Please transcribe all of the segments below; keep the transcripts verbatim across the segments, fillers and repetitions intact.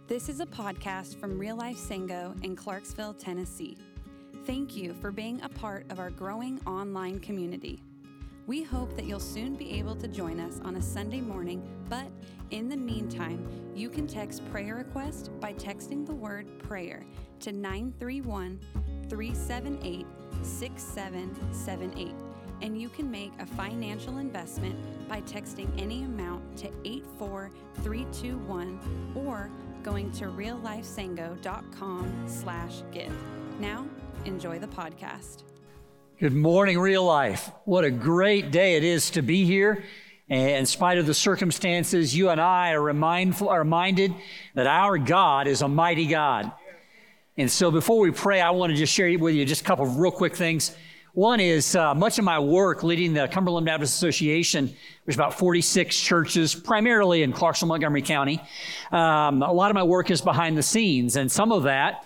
This is a podcast from Real Life Sango in Clarksville, Tennessee. Thank you for being a part of our growing online community. We hope that you'll soon be able to join us on a Sunday morning, but in the meantime, you can text prayer request by texting the word prayer to nine three one, three seven eight, six seven seven eight. And you can make a financial investment by texting any amount to eight four three two one or going to reallifesango.com slash give. Now, enjoy the podcast. Good morning, Real Life. What a great day it is to be here. And in spite of the circumstances, you and I are, remindful, are reminded that our God is a mighty God. And so before we pray, I want to just share with you just a couple of real quick things. One is uh, much of my work leading the Cumberland Baptist Association, there's about forty-six churches, primarily in Clarksville, Montgomery County. Um, a lot of my work is behind the scenes, and some of that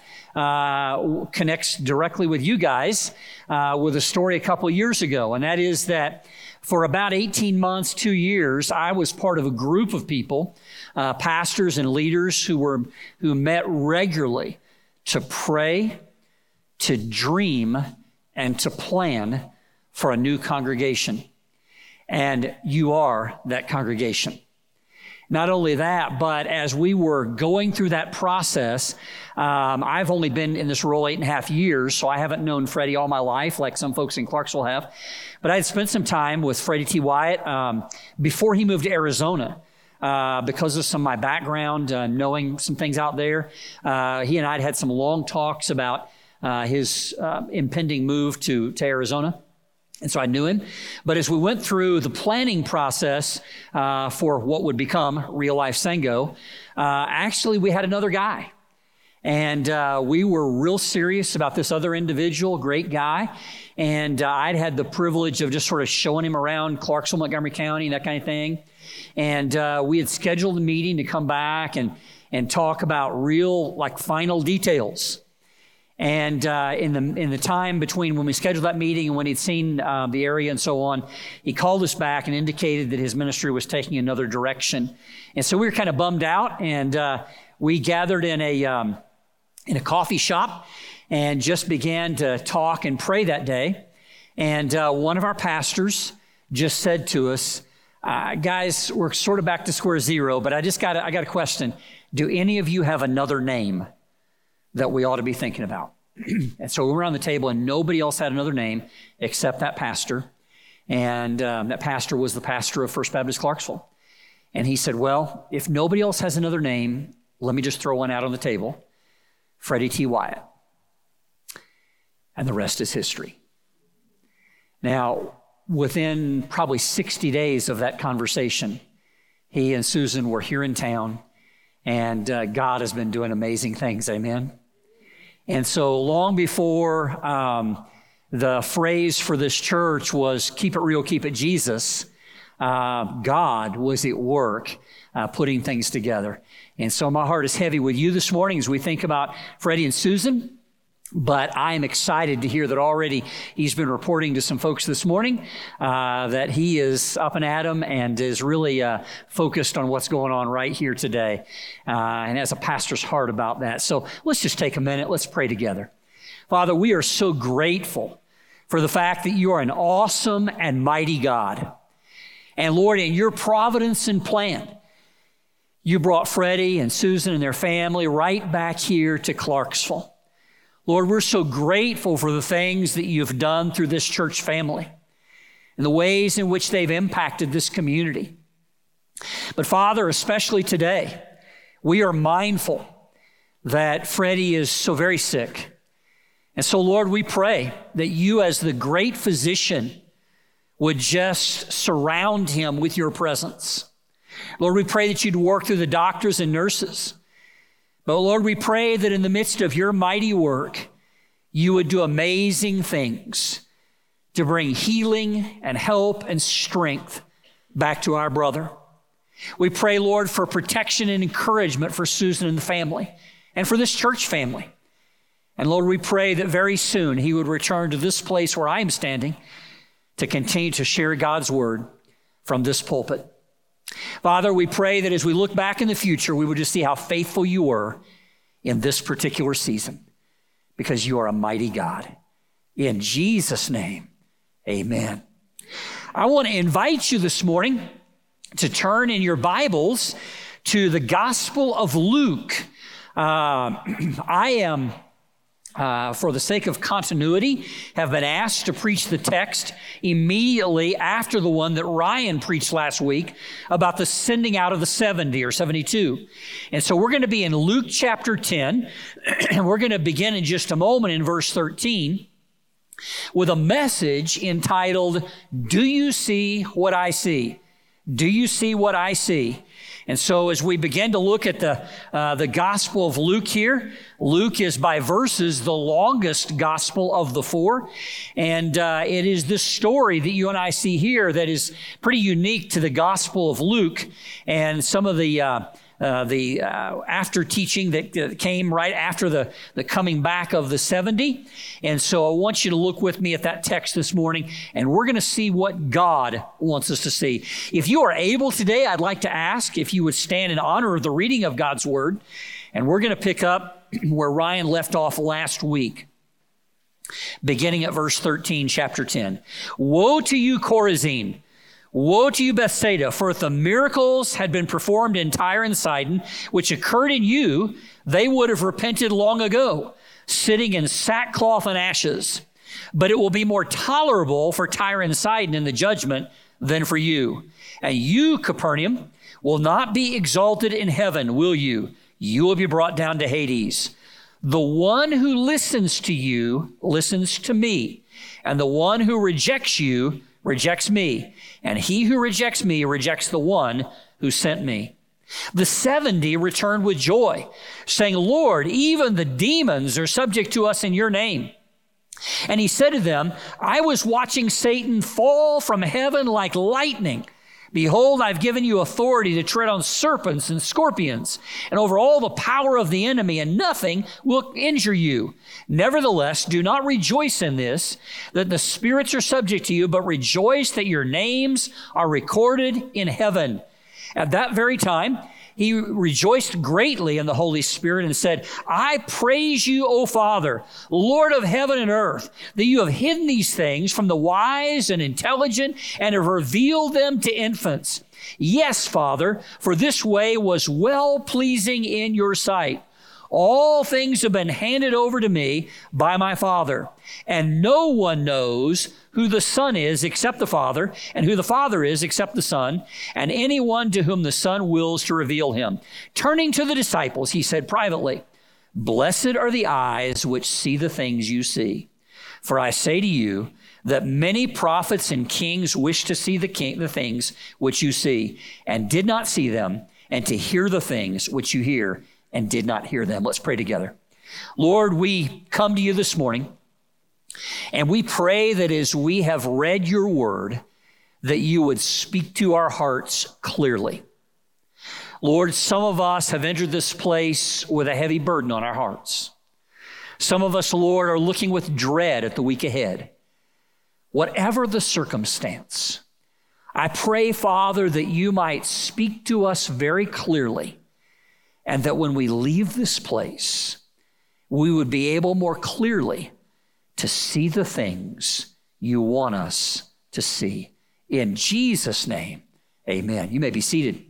uh, connects directly with you guys uh, with a story a couple of years ago, and that is that for about eighteen months, two years, I was part of a group of people, uh, pastors and leaders who were who met regularly to pray, to dream, and to plan for a new congregation. And you are that congregation. Not only that, but as we were going through that process, um, I've only been in this role eight and a half years, so I haven't known Freddie all my life like some folks in Clarksville have. But I had spent some time with Freddie T. Wyatt um, before he moved to Arizona. Uh, because of some of my background, uh, knowing some things out there. Uh, he and I had had some long talks about uh, his uh, impending move to, to Arizona. And so I knew him. But as we went through the planning process uh, for what would become Real Life Sango, uh, actually we had another guy. And uh, we were real serious about this other individual, great guy. And uh, I'd had the privilege of just sort of showing him around Clarksville, Montgomery County, and that kind of thing. And uh, we had scheduled a meeting to come back and, and talk about real, like, final details. And uh, in the in the time between when we scheduled that meeting and when he'd seen uh, the area and so on, he called us back and indicated that his ministry was taking another direction. And so we were kind of bummed out, and uh, we gathered in a um, in a coffee shop and just began to talk and pray that day. And uh, one of our pastors just said to us, uh, "Guys, we're sort of back to square zero, but I just got I got a question. Do any of you have another name that we ought to be thinking about?" And so we were on the table, and nobody else had another name except that pastor. And um, that pastor was the pastor of First Baptist Clarksville. And he said, "Well, if nobody else has another name, let me just throw one out on the table. Freddie T. Wyatt." And the rest is history. Now, within probably sixty days of that conversation, he and Susan were here in town, and uh, God has been doing amazing things, amen? And so long before um, the phrase for this church was "keep it real, keep it Jesus," uh, God was at work uh, putting things together. And so my heart is heavy with you this morning as we think about Freddie and Susan. But I am excited to hear that already he's been reporting to some folks this morning uh, that he is up and at 'em and is really uh, focused on what's going on right here today uh, and has a pastor's heart about that. So let's just take a minute. Let's pray together. Father, we are so grateful for the fact that you are an awesome and mighty God. And Lord, in your providence and plan, you brought Freddie and Susan and their family right back here to Clarksville. Lord, we're so grateful for the things that you've done through this church family and the ways in which they've impacted this community. But Father, especially today, we are mindful that Freddie is so very sick. And so, Lord, we pray that you as the great physician would just surround him with your presence. Lord, we pray that you'd work through the doctors and nurses. But Lord, we pray that in the midst of your mighty work, you would do amazing things to bring healing and help and strength back to our brother. We pray, Lord, for protection and encouragement for Susan and the family and for this church family. And Lord, we pray that very soon he would return to this place where I am standing to continue to share God's word from this pulpit. Father, we pray that as we look back in the future, we would just see how faithful you were in this particular season, because you are a mighty God. In Jesus' name, amen. I want to invite you this morning to turn in your Bibles to the Gospel of Luke. Uh, I am, uh, for the sake of continuity, have been asked to preach the text immediately after the one that Ryan preached last week about the sending out of the seventy or seventy-two. And so we're going to be in Luke chapter ten, and we're going to begin in just a moment in verse thirteen with a message entitled, "Do you see what I see? Do you see what I see?" And so as we begin to look at the, uh, the Gospel of Luke here, Luke is by verses the longest gospel of the four. And uh, it is this story that you and I see here that is pretty unique to the Gospel of Luke. And some of the uh, uh, the uh, after teaching that uh, came right after the, the coming back of the seventy. And so I want you to look with me at that text this morning, and we're going to see what God wants us to see. If you are able today, I'd like to ask if you would stand in honor of the reading of God's Word, and we're going to pick up where Ryan left off last week, beginning at verse thirteen, chapter ten. Woe to you, Chorazin! Woe to you, Bethsaida! For if the miracles had been performed in Tyre and Sidon, which occurred in you, they would have repented long ago, sitting in sackcloth and ashes. But it will be more tolerable for Tyre and Sidon in the judgment than for you. And you, Capernaum, will not be exalted in heaven, will you? You will be brought down to Hades. The one who listens to you listens to me, and the one who rejects you rejects me, and he who rejects me rejects the one who sent me. The seventy returned with joy, saying, Lord, even the demons are subject to us in your name. And he said to them, I was watching Satan fall from heaven like lightning. Behold, I've given you authority to tread on serpents and scorpions and over all the power of the enemy, and nothing will injure you. Nevertheless, do not rejoice in this, that the spirits are subject to you, but rejoice that your names are recorded in heaven. At that very time, he rejoiced greatly in the Holy Spirit and said, I praise you, O Father, Lord of heaven and earth, that you have hidden these things from the wise and intelligent and have revealed them to infants. Yes, Father, for this way was well-pleasing in your sight. All things have been handed over to me by my Father, and no one knows who the Son is except the Father, and who the Father is except the Son, and anyone to whom the Son wills to reveal him. Turning to the disciples, he said privately, Blessed are the eyes which see the things you see. For I say to you that many prophets and kings wished to see the, king, the things which you see, and did not see them, and to hear the things which you hear, and did not hear them. Let's pray together. Lord, we come to you this morning, and we pray that as we have read your word, that you would speak to our hearts clearly. Lord, some of us have entered this place with a heavy burden on our hearts. Some of us, Lord, are looking with dread at the week ahead. Whatever the circumstance, I pray, Father, that you might speak to us very clearly, and that when we leave this place, we would be able more clearly to see the things you want us to see. In Jesus' name, amen. You may be seated.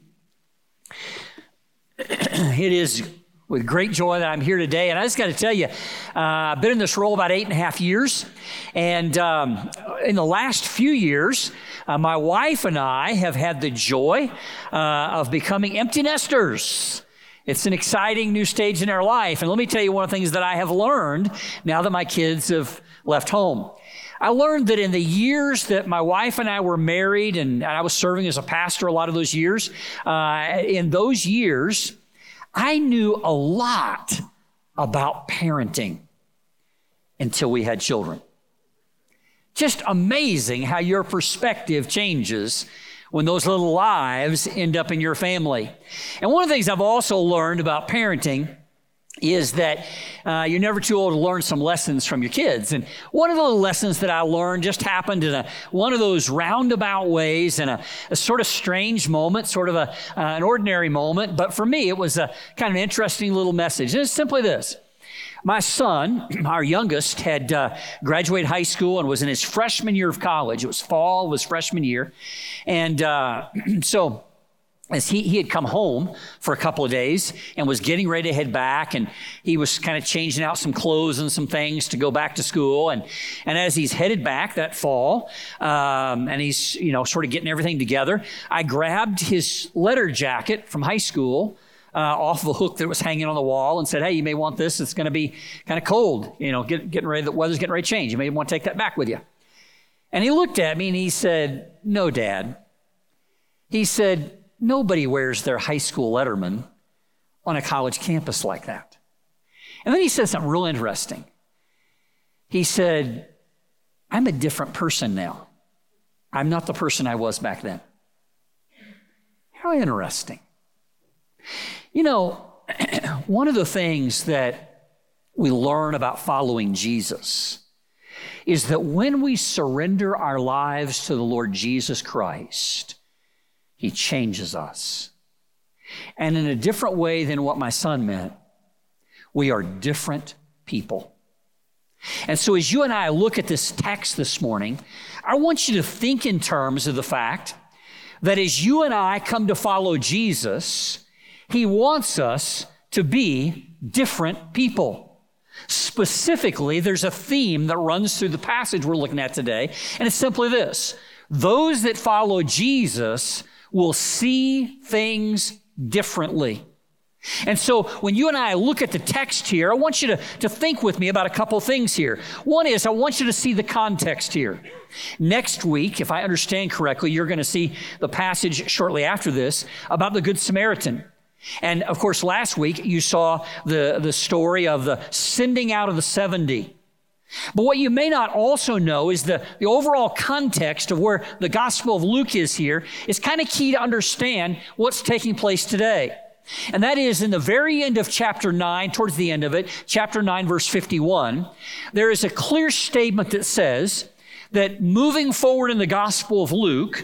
It is with great joy that I'm here today. And I just got to tell you, uh, I've been in this role about eight and a half years. And um, in the last few years, uh, my wife and I have had the joy uh, of becoming empty nesters. It's an exciting new stage in our life. And let me tell you one of the things that I have learned now that my kids have left home. I learned that in the years that my wife and I were married, and I was serving as a pastor a lot of those years, uh, in those years, I knew a lot about parenting until we had children. Just amazing how your perspective changes when those little lives end up in your family. And one of the things I've also learned about parenting is that uh, you're never too old to learn some lessons from your kids. And one of the lessons that I learned just happened in a, one of those roundabout ways in a, a sort of strange moment, sort of a, uh, an ordinary moment. But for me, it was a kind of an interesting little message. And it's simply this. My son, our youngest, had uh, graduated high school and was in his freshman year of college. It was fall of his freshman year. And uh, so... As he, he had come home for a couple of days and was getting ready to head back, and he was kind of changing out some clothes and some things to go back to school. And, and as he's headed back that fall, um, and he's, you know, sort of getting everything together, I grabbed his letter jacket from high school uh, off of a hook that was hanging on the wall and said, hey, you may want this. It's going to be kind of cold, you know, get, getting ready, the weather's getting ready to change. You may want to take that back with you. And he looked at me and he said, no, Dad. He said, nobody wears their high school letterman on a college campus like that. And then he said something real interesting. He said, I'm a different person now. I'm not the person I was back then. How interesting. You know, one of the things that we learn about following Jesus is that when we surrender our lives to the Lord Jesus Christ, He changes us. And in a different way than what my son meant, we are different people. And so as you and I look at this text this morning, I want you to think in terms of the fact that as you and I come to follow Jesus, He wants us to be different people. Specifically, there's a theme that runs through the passage we're looking at today, and it's simply this. Those that follow Jesus will see things differently. And so when you and I look at the text here, I want you to, to think with me about a couple things here. One is I want you to see the context here. Next week, if I understand correctly, you're going to see the passage shortly after this about the Good Samaritan. And of course, last week you saw the, the story of the sending out of the seventy. But what you may not also know is the, the overall context of where the Gospel of Luke is here is kind of key to understand what's taking place today. And that is in the very end of chapter nine, towards the end of it, chapter nine, verse fifty-one, there is a clear statement that says that moving forward in the Gospel of Luke,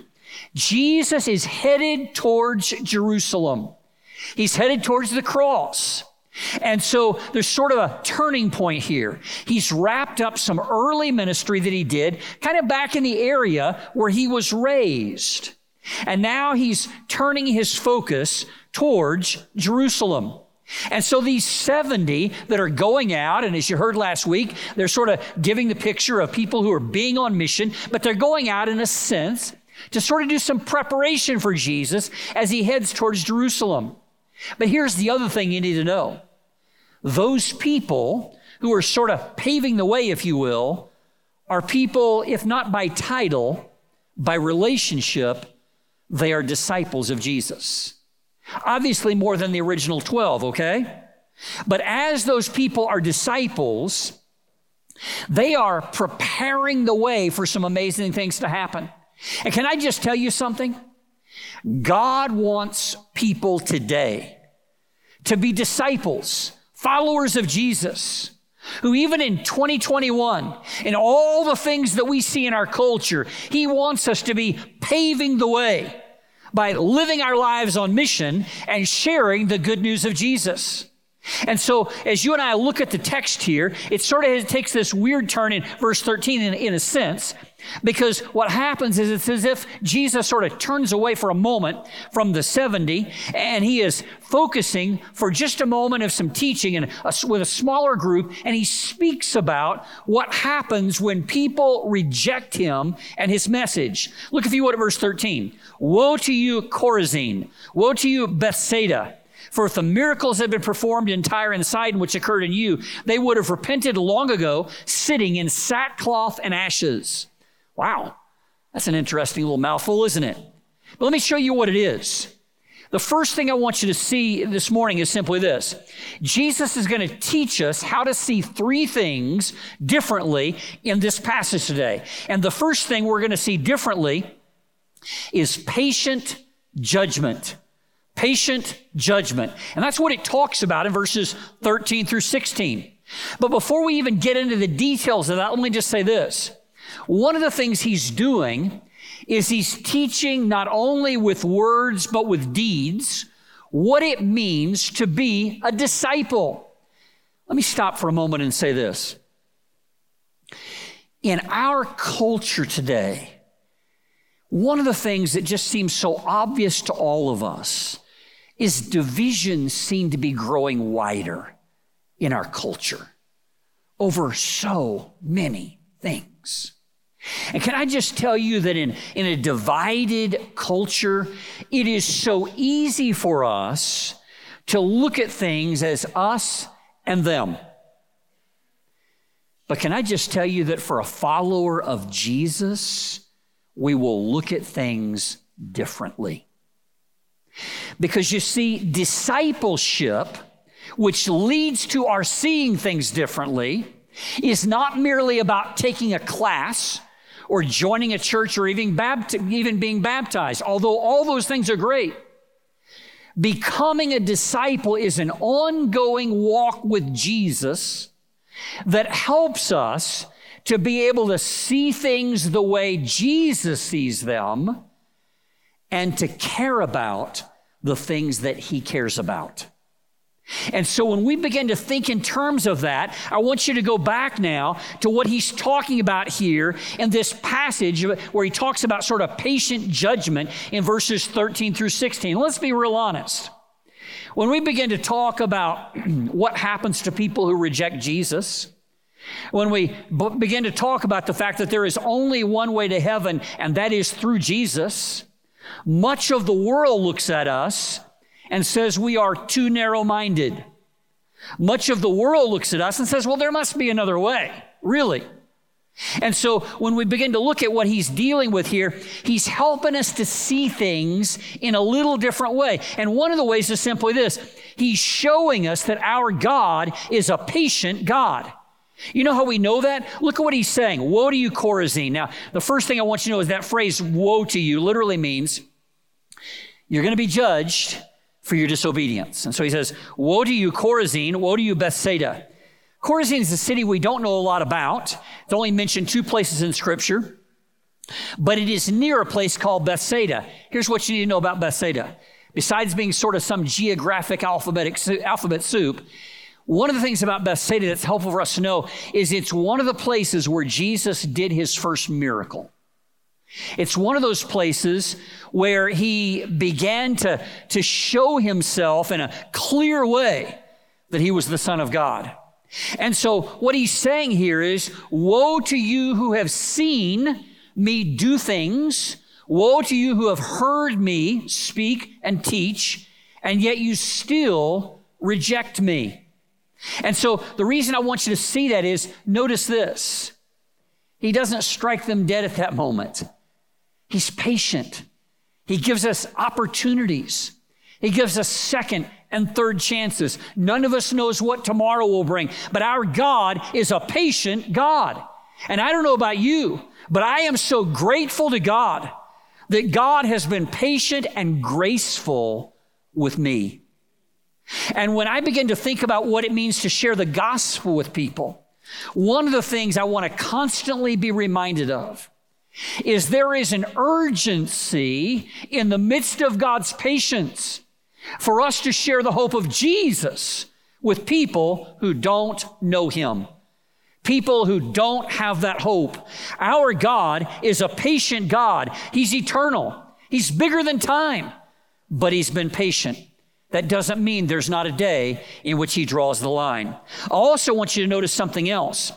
Jesus is headed towards Jerusalem. He's headed towards the cross. And so there's sort of a turning point here. He's wrapped up some early ministry that he did, kind of back in the area where he was raised. And now he's turning his focus towards Jerusalem. And so these seventy that are going out, and as you heard last week, they're sort of giving the picture of people who are being on mission, but they're going out in a sense to sort of do some preparation for Jesus as he heads towards Jerusalem. But here's the other thing you need to know. Those people who are sort of paving the way, if you will, are people, if not by title, by relationship, they are disciples of Jesus. Obviously more than the original twelve, okay? But as those people are disciples, they are preparing the way for some amazing things to happen. And can I just tell you something? God wants people today to be disciples, followers of Jesus, who even in twenty twenty-one, in all the things that we see in our culture, He wants us to be paving the way by living our lives on mission and sharing the good news of Jesus. And so as you and I look at the text here, it sort of it takes this weird turn in verse thirteen in, in a sense, because what happens is it's as if Jesus sort of turns away for a moment from the seventy, and he is focusing for just a moment of some teaching and a, with a smaller group, and he speaks about what happens when people reject him and his message. Look, if you would, at verse thirteen. Woe to you, Chorazin! Woe to you, Bethsaida! For if the miracles had been performed in Tyre and Sidon, which occurred in you, they would have repented long ago, sitting in sackcloth and ashes. Wow, that's an interesting little mouthful, isn't it? But let me show you what it is. The first thing I want you to see this morning is simply this. Jesus is going to teach us how to see three things differently in this passage today. And the first thing we're going to see differently is patient judgment. Patient judgment. And that's what it talks about in verses thirteen through sixteen. But before we even get into the details of that, let me just say this. One of the things he's doing is he's teaching not only with words, but with deeds, what it means to be a disciple. Let me stop for a moment and say this. In our culture today, one of the things that just seems so obvious to all of us is divisions seem to be growing wider in our culture over so many things. And can I just tell you that in, in a divided culture, it is so easy for us to look at things as us and them. But can I just tell you that for a follower of Jesus, we will look at things differently. Because you see, discipleship, which leads to our seeing things differently, is not merely about taking a class or joining a church or even, bapt- even being baptized, although all those things are great. Becoming a disciple is an ongoing walk with Jesus that helps us to be able to see things the way Jesus sees them and to care about the things that he cares about. And so when we begin to think in terms of that, I want you to go back now to what he's talking about here in this passage where he talks about sort of patient judgment in verses thirteen through sixteen. Let's be real honest. When we begin to talk about what happens to people who reject Jesus, when we b- begin to talk about the fact that there is only one way to heaven, and that is through Jesus, much of the world looks at us and says we are too narrow-minded. Much of the world looks at us and says, well, there must be another way, really. And so when we begin to look at what he's dealing with here, he's helping us to see things in a little different way. And one of the ways is simply this. He's showing us that our God is a patient God. You know how we know that? Look at what he's saying. Woe to you, Chorazin. Now, the first thing I want you to know is that phrase, woe to you, literally means you're going to be judged for your disobedience. And so he says, woe to you, Chorazin, woe to you, Bethsaida. Chorazin is a city we don't know a lot about. It's only mentioned two places in Scripture, but it is near a place called Bethsaida. Here's what you need to know about Bethsaida. Besides being sort of some geographic alphabetic, alphabet soup, one of the things about Bethsaida that's helpful for us to know is it's one of the places where Jesus did his first miracle. It's one of those places where he began to, to show himself in a clear way that he was the Son of God. And so what he's saying here is, woe to you who have seen me do things, woe to you who have heard me speak and teach, and yet you still reject me. And so the reason I want you to see that is, notice this. He doesn't strike them dead at that moment. He's patient. He gives us opportunities. He gives us second and third chances. None of us knows what tomorrow will bring, but our God is a patient God. And I don't know about you, but I am so grateful to God that God has been patient and graceful with me. And when I begin to think about what it means to share the gospel with people, one of the things I want to constantly be reminded of is there is an urgency in the midst of God's patience for us to share the hope of Jesus with people who don't know him, people who don't have that hope. Our God is a patient God. He's eternal. He's bigger than time, but he's been patient. That doesn't mean there's not a day in which he draws the line. I also want you to notice something else.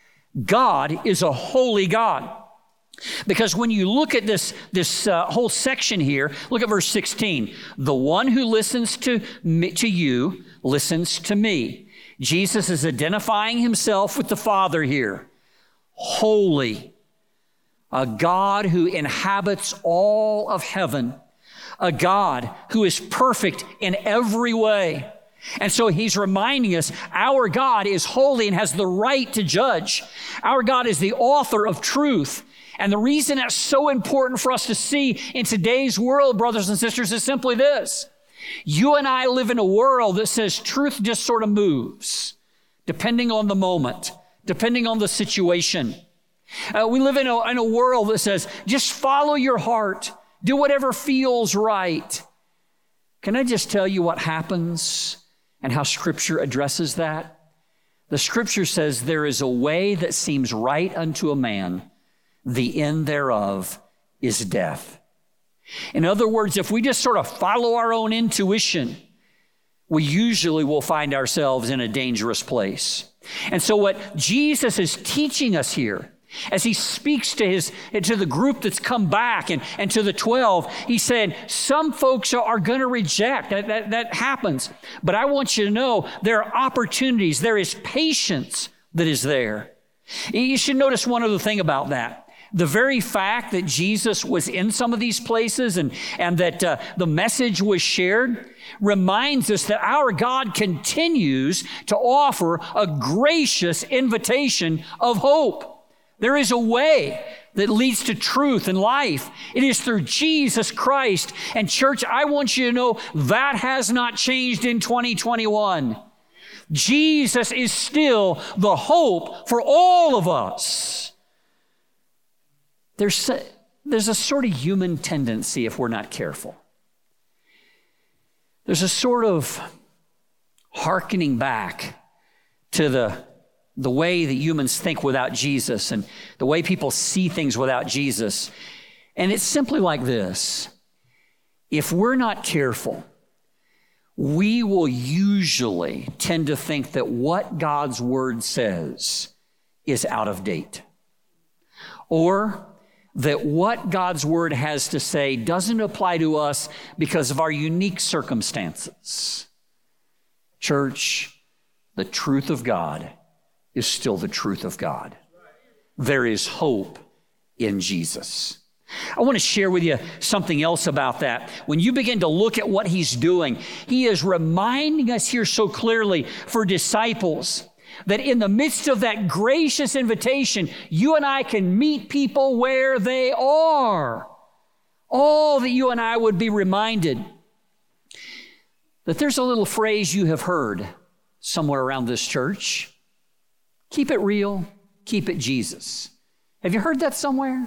God is a holy God. Because when you look at this, this uh, whole section here, look at verse sixteen. The one who listens to me, to you listens to me. Jesus is identifying himself with the Father here. Holy, a God who inhabits all of heaven, a God who is perfect in every way. And so he's reminding us our God is holy and has the right to judge. Our God is the author of truth. And the reason that's so important for us to see in today's world, brothers and sisters, is simply this, You and I live in a world that says truth just sort of moves, depending on the moment, depending on the situation. Uh, we live in a, in a world that says, just follow your heart, do whatever feels right. Can I just tell you what happens and how Scripture addresses that? The Scripture says there is a way that seems right unto a man, the end thereof is death. In other words, if we just sort of follow our own intuition, we usually will find ourselves in a dangerous place. And so what Jesus is teaching us here, as he speaks to his to the group that's come back and, and to the twelve, he said, some folks are, are going to reject. That, that, that happens. But I want you to know there are opportunities. There is patience that is there. You should notice one other thing about that. The very fact that Jesus was in some of these places and, and that uh, the message was shared reminds us that our God continues to offer a gracious invitation of hope. There is a way that leads to truth and life. It is through Jesus Christ. And church, I want you to know that has not changed in twenty twenty-one. Jesus is still the hope for all of us. There's a, there's a sort of human tendency, if we're not careful. There's a sort of hearkening back to the, the way that humans think without Jesus and the way people see things without Jesus. And it's simply like this. If we're not careful, we will usually tend to think that what God's word says is out of date. Or that what God's word has to say doesn't apply to us because of our unique circumstances. Church, the truth of God is still the truth of God. There is hope in Jesus. I want to share with you something else about that. When you begin to look at what he's doing, he is reminding us here so clearly for disciples that in the midst of that gracious invitation, you and I can meet people where they are. All that you and I would be reminded that there's a little phrase you have heard somewhere around this church. Keep it real, keep it Jesus. Have you heard that somewhere?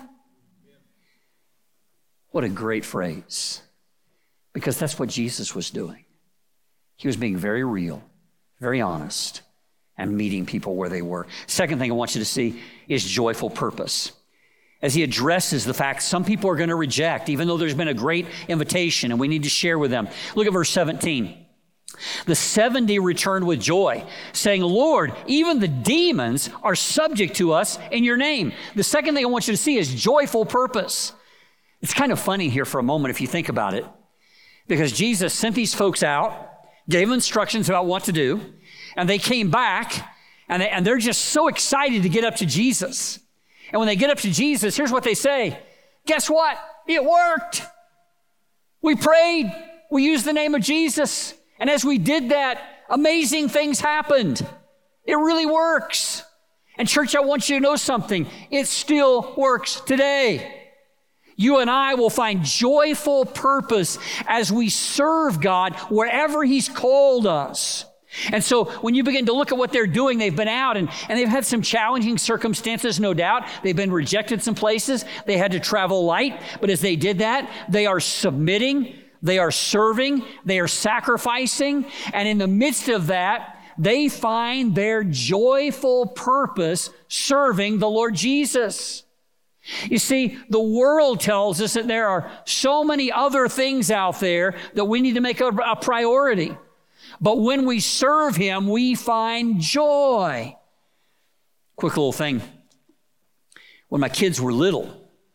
What a great phrase. Because that's what Jesus was doing. He was being very real, very honest, and meeting people where they were. Second thing I want you to see is joyful purpose. As he addresses the fact some people are going to reject, even though there's been a great invitation and we need to share with them. Look at verse seventeen. The seventy returned with joy, saying, Lord, even the demons are subject to us in your name. The second thing I want you to see is joyful purpose. It's kind of funny here for a moment if you think about it, because Jesus sent these folks out, gave them instructions about what to do, and they came back, and, they, and they're just so excited to get up to Jesus. And when they get up to Jesus, here's what they say. Guess what? It worked. We prayed. We used the name of Jesus. And as we did that, amazing things happened. It really works. And church, I want you to know something. It still works today. You and I will find joyful purpose as we serve God wherever he's called us. And so when you begin to look at what they're doing, they've been out and, and they've had some challenging circumstances, no doubt. They've been rejected some places. They had to travel light. But as they did that, they are submitting, they are serving, they are sacrificing. And in the midst of that, they find their joyful purpose serving the Lord Jesus. You see, the world tells us that there are so many other things out there that we need to make a, a priority. But when we serve him, we find joy. Quick little thing. When my kids were little,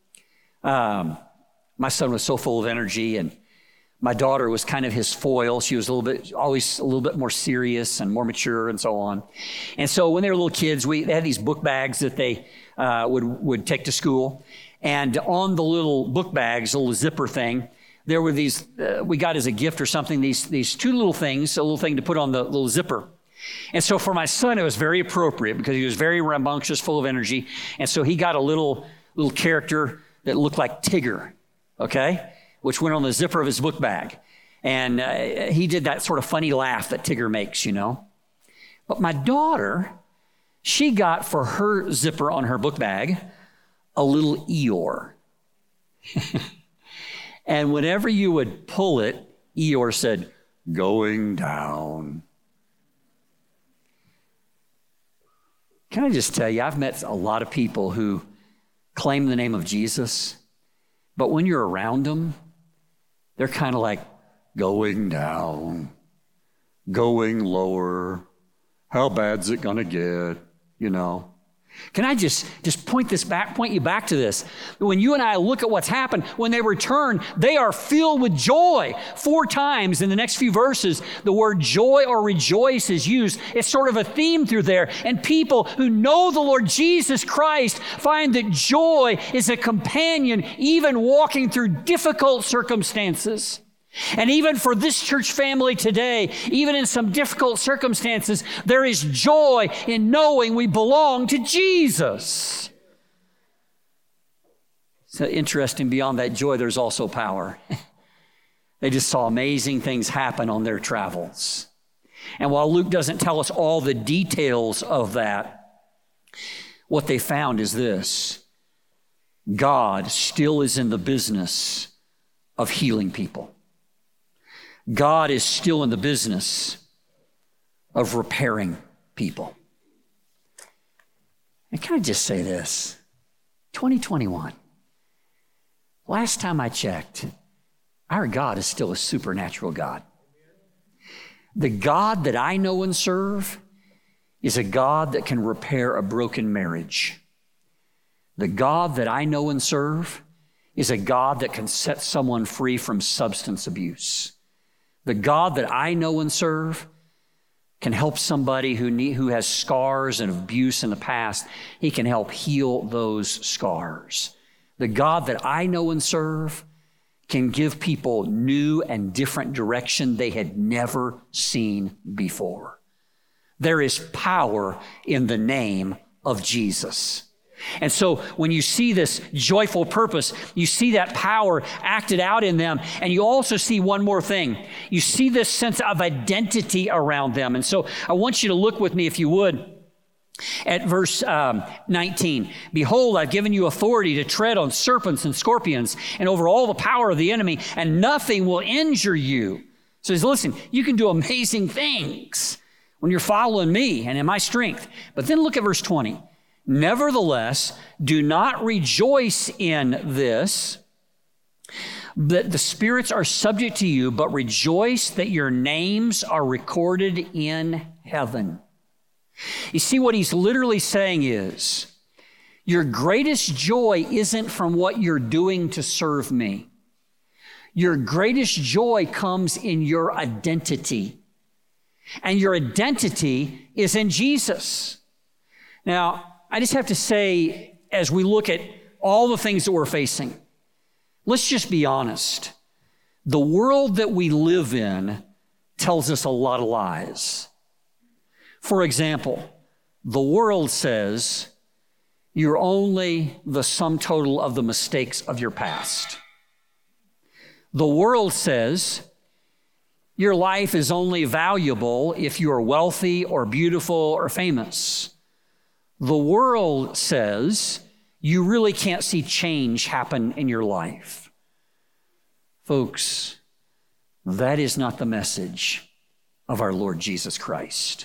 um, my son was so full of energy, and my daughter was kind of his foil. She was a little bit, always a little bit more serious and more mature and so on. And so when they were little kids, we they had these book bags that they uh, would, would take to school. And on the little book bags, a little zipper thing, there were these, uh, we got as a gift or something, these, these two little things, a little thing to put on the little zipper. And so for my son, it was very appropriate because he was very rambunctious, full of energy. And so he got a little, little character that looked like Tigger, okay, which went on the zipper of his book bag. And uh, he did that sort of funny laugh that Tigger makes, you know. But my daughter, she got for her zipper on her book bag a little Eeyore. And whenever you would pull it, Eeyore said, "Going down." Can I just tell you, I've met a lot of people who claim the name of Jesus, but when you're around them, they're kind of like, going down, going lower. How bad's it gonna get, you know? Can I just, just point this back, point you back to this? When you and I look at what's happened, when they return, they are filled with joy. Four times in the next few verses, the word joy or rejoice is used. It's sort of a theme through there. And people who know the Lord Jesus Christ find that joy is a companion, even walking through difficult circumstances. And even for this church family today, even in some difficult circumstances, there is joy in knowing we belong to Jesus. So interesting, beyond that joy, there's also power. They just saw amazing things happen on their travels. And while Luke doesn't tell us all the details of that, what they found is this: God still is in the business of healing people. God is still in the business of repairing people. And can I just say this? twenty twenty-one, last time I checked, our God is still a supernatural God. The God that I know and serve is a God that can repair a broken marriage. The God that I know and serve is a God that can set someone free from substance abuse. The God that I know and serve can help somebody who need, who has scars and abuse in the past. He can help heal those scars. The God that I know and serve can give people new and different direction they had never seen before. There is power in the name of Jesus. And so when you see this joyful purpose, you see that power acted out in them. And you also see one more thing. You see this sense of identity around them. And so I want you to look with me, if you would, at verse um, nineteen. Behold, I've given you authority to tread on serpents and scorpions and over all the power of the enemy, and nothing will injure you. So he says, listen, you can do amazing things when you're following me and in my strength. But then look at verse twenty. Nevertheless, do not rejoice in this, that the spirits are subject to you, but rejoice that your names are recorded in heaven. You see, what he's literally saying is, your greatest joy isn't from what you're doing to serve me. Your greatest joy comes in your identity. And your identity is in Jesus. Now, I just have to say, as we look at all the things that we're facing, let's just be honest. The world that we live in tells us a lot of lies. For example, the world says you're only the sum total of the mistakes of your past. The world says your life is only valuable if you are wealthy or beautiful or famous. The world says you really can't see change happen in your life. Folks, that is not the message of our Lord Jesus Christ.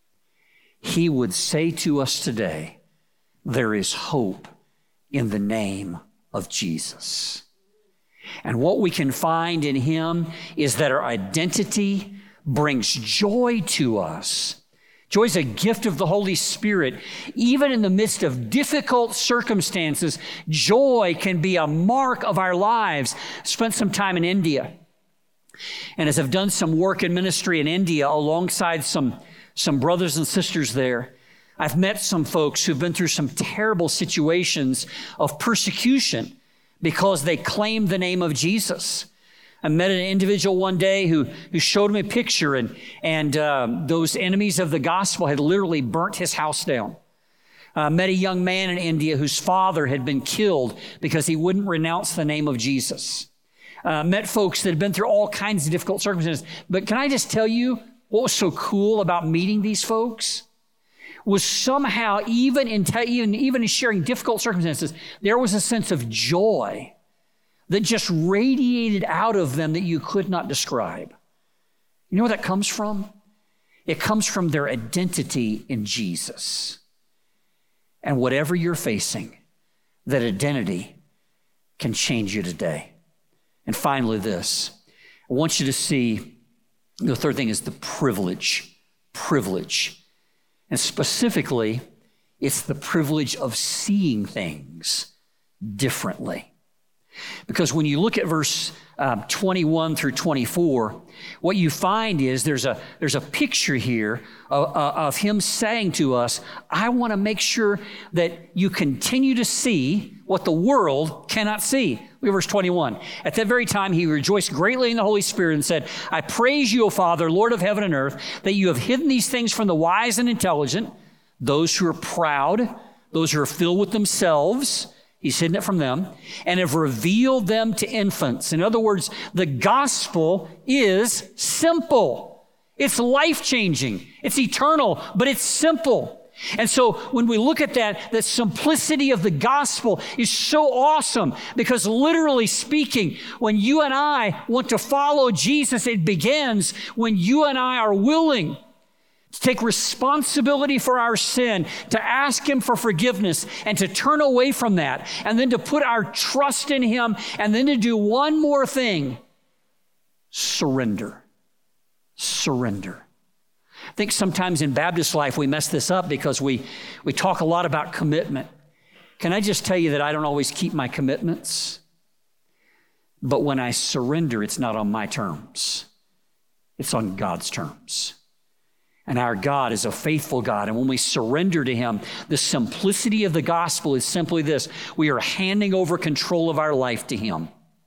He would say to us today, there is hope in the name of Jesus. And what we can find in him is that our identity brings joy to us. Joy is a gift of the Holy Spirit. Even in the midst of difficult circumstances, joy can be a mark of our lives. I spent some time in India. And as I've done some work in ministry in India alongside some, some brothers and sisters there, I've met some folks who've been through some terrible situations of persecution because they claimed the name of Jesus. I met an individual one day who, who showed me a picture, and, and um, those enemies of the gospel had literally burnt his house down. I uh, met a young man in India whose father had been killed because he wouldn't renounce the name of Jesus. uh, met folks that had been through all kinds of difficult circumstances. But can I just tell you what was so cool about meeting these folks? Was somehow, even in, te- even, even in sharing difficult circumstances, there was a sense of joy that just radiated out of them that you could not describe. You know where that comes from? It comes from their identity in Jesus. And whatever you're facing, that identity can change you today. And finally, this. I want you to see, the third thing is the privilege. Privilege. And specifically, it's the privilege of seeing things differently. Because when you look at verse uh, twenty-one through twenty-four, what you find is there's a there's a picture here of, of him saying to us, I want to make sure that you continue to see what the world cannot see. Look at verse twenty-one. At that very time, he rejoiced greatly in the Holy Spirit and said, I praise you, O Father, Lord of heaven and earth, that you have hidden these things from the wise and intelligent, those who are proud, those who are filled with themselves. He's hidden it from them, and have revealed them to infants. In other words, the gospel is simple. It's life-changing. It's eternal, but it's simple. And so when we look at that, the simplicity of the gospel is so awesome because literally speaking, when you and I want to follow Jesus, it begins when you and I are willing to take responsibility for our sin, to ask him for forgiveness, and to turn away from that, and then to put our trust in him, and then to do one more thing, surrender. Surrender. I think sometimes in Baptist life we mess this up because we, we talk a lot about commitment. Can I just tell you that I don't always keep my commitments? But when I surrender, it's not on my terms. It's on God's terms. And our God is a faithful God. And when we surrender to him, the simplicity of the gospel is simply this. We are handing over control of our life to him.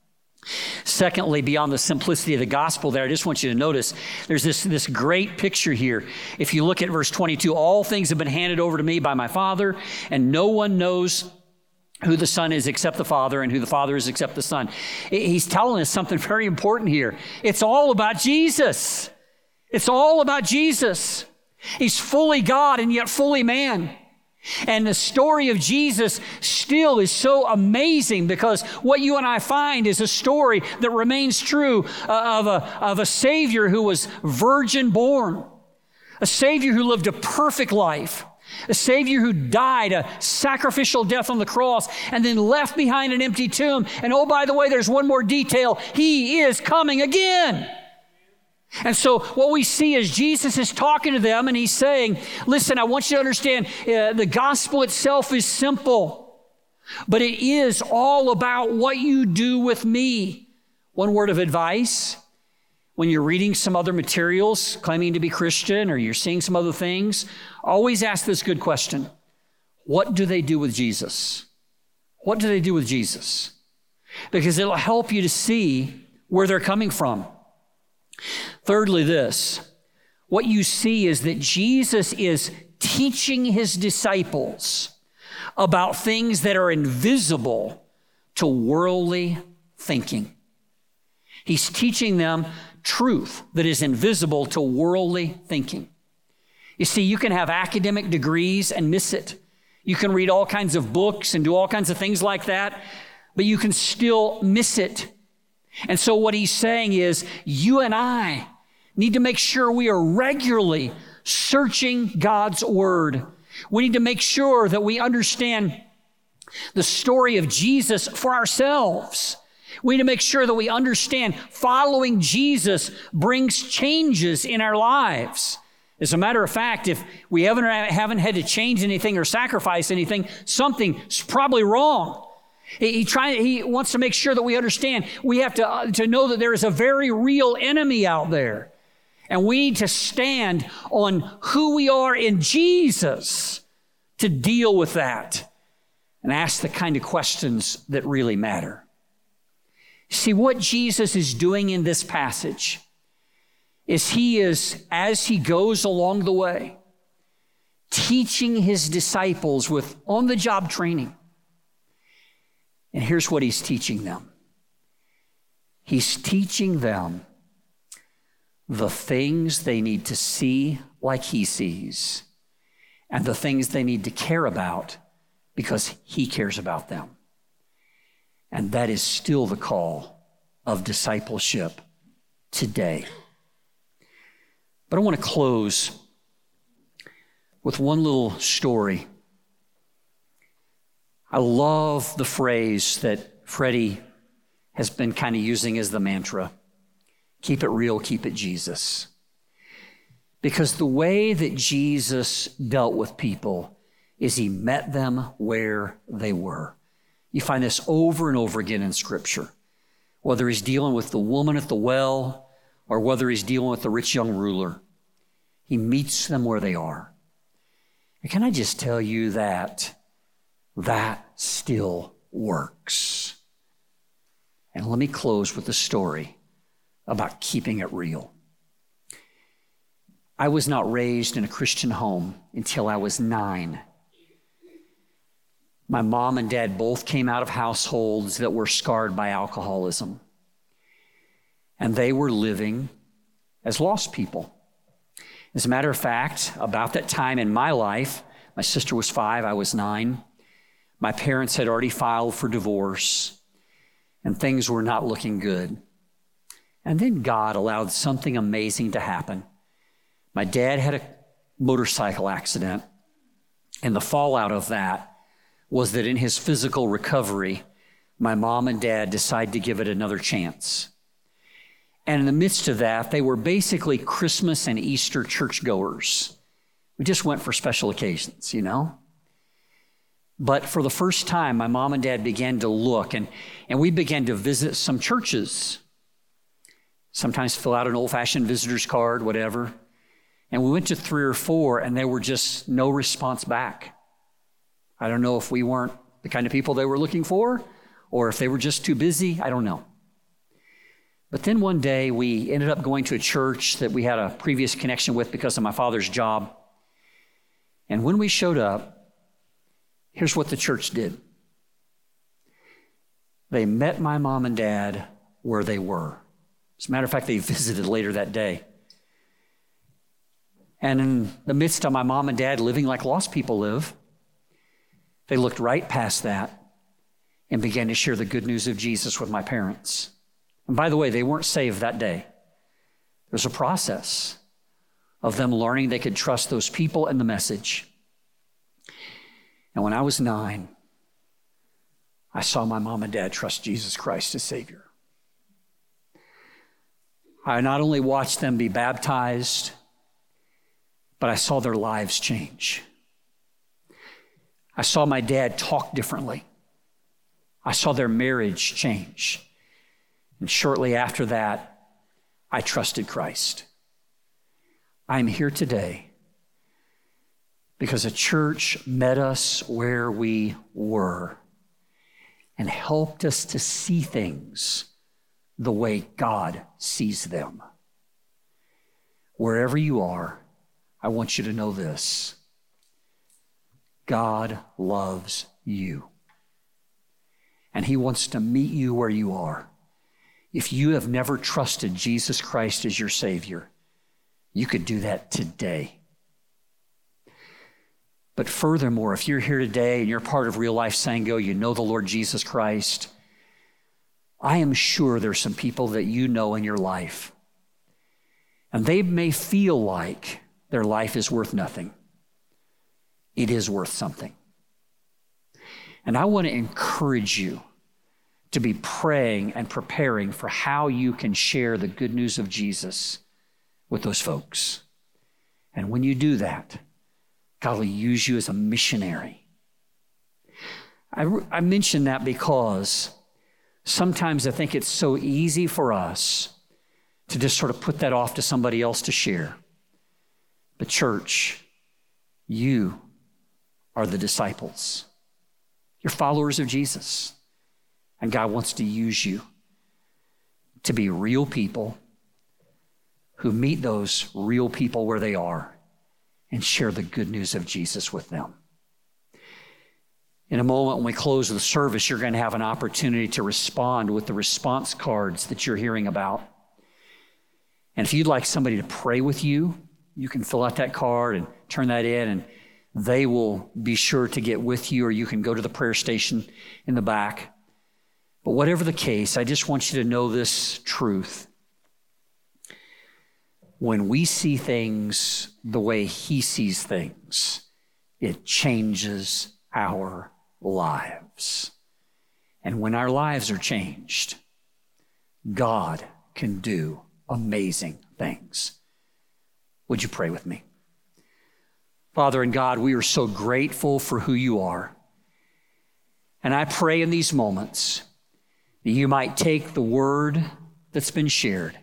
Secondly, beyond the simplicity of the gospel there, I just want you to notice there's this, this great picture here. If you look at verse twenty-two, all things have been handed over to me by my Father, and no one knows who the Son is except the Father, and who the Father is except the Son. He's telling us something very important here. It's all about Jesus. It's all about Jesus. He's fully God and yet fully man. And the story of Jesus still is so amazing because what you and I find is a story that remains true of a, of a Savior who was virgin born, a Savior who lived a perfect life, a Savior who died a sacrificial death on the cross and then left behind an empty tomb. And oh, by the way, there's one more detail. He is coming again. And so what we see is Jesus is talking to them and he's saying, listen, I want you to understand uh, the gospel itself is simple, but it is all about what you do with me. One word of advice, when you're reading some other materials claiming to be Christian or you're seeing some other things, always ask this good question. What do they do with Jesus? What do they do with Jesus? Because it'll help you to see where they're coming from. Thirdly, this, what you see is that Jesus is teaching his disciples about things that are invisible to worldly thinking. He's teaching them truth that is invisible to worldly thinking. You see, you can have academic degrees and miss it. You can read all kinds of books and do all kinds of things like that, but you can still miss it. And so what he's saying is, you and I need to make sure we are regularly searching God's word. We need to make sure that we understand the story of Jesus for ourselves. We need to make sure that we understand following Jesus brings changes in our lives. As a matter of fact, if we haven't, haven't had to change anything or sacrifice anything, something's probably wrong. He, he, try, he wants to make sure that we understand we have to, uh, to know that there is a very real enemy out there. And we need to stand on who we are in Jesus to deal with that and ask the kind of questions that really matter. See, what Jesus is doing in this passage is he is, as he goes along the way, teaching his disciples with on-the-job training. And here's what he's teaching them. He's teaching them the things they need to see like he sees, and the things they need to care about because he cares about them. And that is still the call of discipleship today. But I want to close with one little story. I love the phrase that Freddie has been kind of using as the mantra. Keep it real, keep it Jesus. Because the way that Jesus dealt with people is he met them where they were. You find this over and over again in Scripture. Whether he's dealing with the woman at the well or whether he's dealing with the rich young ruler, he meets them where they are. And can I just tell you that that still works? And let me close with a story about keeping it real. I was not raised in a Christian home until I was nine. My mom and dad both came out of households that were scarred by alcoholism. And they were living as lost people. As a matter of fact, about that time in my life, my sister was five, I was nine. My parents had already filed for divorce, and things were not looking good. And then God allowed something amazing to happen. My dad had a motorcycle accident, and the fallout of that was that in his physical recovery, my mom and dad decided to give it another chance. And in the midst of that, they were basically Christmas and Easter churchgoers. We just went for special occasions, you know? But for the first time, my mom and dad began to look, and, and we began to visit some churches. Sometimes fill out an old-fashioned visitor's card, whatever. And we went to three or four, and there were just no response back. I don't know if we weren't the kind of people they were looking for, or if they were just too busy. I don't know. But then one day, we ended up going to a church that we had a previous connection with because of my father's job. And when we showed up, here's what the church did. They met my mom and dad where they were. As a matter of fact, they visited later that day. And in the midst of my mom and dad living like lost people live, they looked right past that and began to share the good news of Jesus with my parents. And by the way, they weren't saved that day. There's a process of them learning they could trust those people and the message. And when I was nine, I saw my mom and dad trust Jesus Christ as Savior. I not only watched them be baptized, but I saw their lives change. I saw my dad talk differently. I saw their marriage change. And shortly after that, I trusted Christ. I'm here today because a church met us where we were and helped us to see things the way God sees them. Wherever you are, I want you to know this. God loves you. And he wants to meet you where you are. If you have never trusted Jesus Christ as your Savior, you could do that today. But furthermore, if you're here today and you're part of Real Life Sango, you know the Lord Jesus Christ, I am sure there's some people that you know in your life, and they may feel like their life is worth nothing. It is worth something. And I want to encourage you to be praying and preparing for how you can share the good news of Jesus with those folks. And when you do that, God will use you as a missionary. I, I mention that because sometimes I think it's so easy for us to just sort of put that off to somebody else to share. But church, you are the disciples. You're followers of Jesus. And God wants to use you to be real people who meet those real people where they are and share the good news of Jesus with them. In a moment when we close the service, you're going to have an opportunity to respond with the response cards that you're hearing about. And if you'd like somebody to pray with you, you can fill out that card and turn that in, and they will be sure to get with you, or you can go to the prayer station in the back. But whatever the case, I just want you to know this truth. When we see things the way He sees things, it changes our lives. And when our lives are changed, God can do amazing things. Would you pray with me? Father and God, we are so grateful for who you are. And I pray in these moments that you might take the word that's been shared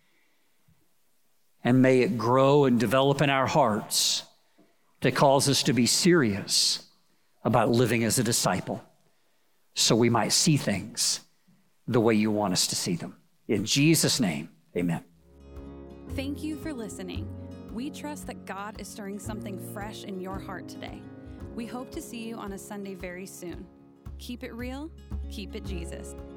and may it grow and develop in our hearts to cause us to be serious about living as a disciple, so we might see things the way you want us to see them. In Jesus' name, amen. Thank you for listening. We trust that God is stirring something fresh in your heart today. We hope to see you on a Sunday very soon. Keep it real, keep it Jesus.